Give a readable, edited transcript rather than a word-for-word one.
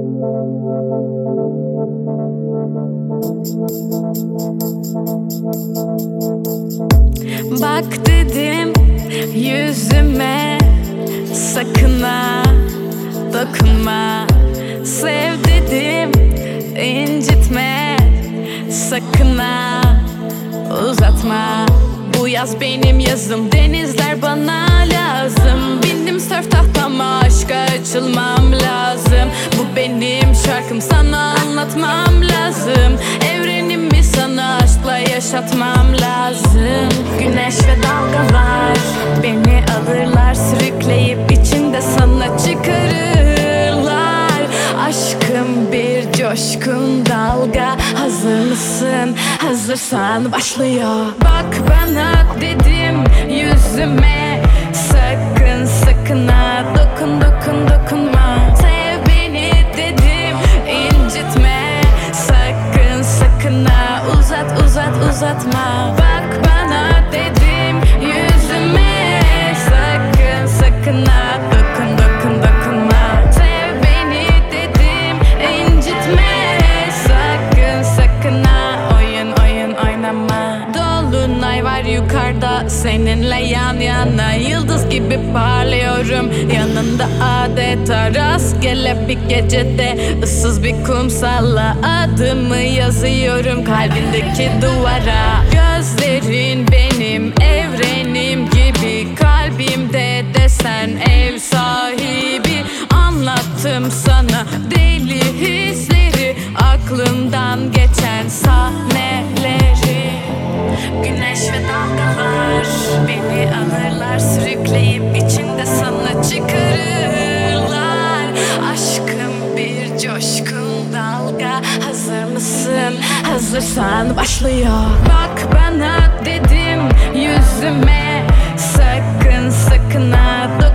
Bak dedim yüzüme, sakın ha dokunma. Sev dedim, incitme, sakın ha uzatma. Bu yaz benim yazım, denizler bana lazım. Bindim sörf tahtama, aşka açılmam lazım. Bu benim şarkım, sana anlatmam lazım. Evrenimi sana aşkla yaşatmam lazım. Güneş ve dalgalar beni alırlar, sürükleyip içinde sana çıkarırlar. Aşkım bir coşkun dalga, hazır mısın? Hazırsan başlıyor. Bak bana dedim yüzüme, sakın sakın ha dokunma. Sev beni dedim, incitme, sakın sakın ha uzatma. Bak bana dedim yüzüme, sakın sakın ha dokunma. Sev beni dedim, incitme, sakın sakın ha oyun oynama. Dolunay var yukarıda, seninle yan yana, yıldız gibi parlıyorum yanında adeta. Rastgele bir gecede, ıssız bir kumsalla adımı yazıyorum kalbindeki duvara. Gözlerin benim evrenim gibi, kalbimde desen ev sahibi. Anlattım sana deli hisleri, aklımdan geçen sahneleri. Güneş ve dalgalar beni alırlar, sürükleyip içinde sana çıkarırlar. Aşkım bir coşkun dalga, hazır mısın? Hazırsan başlıyor. Bak bana dedim yüzüme, sakın sakın ha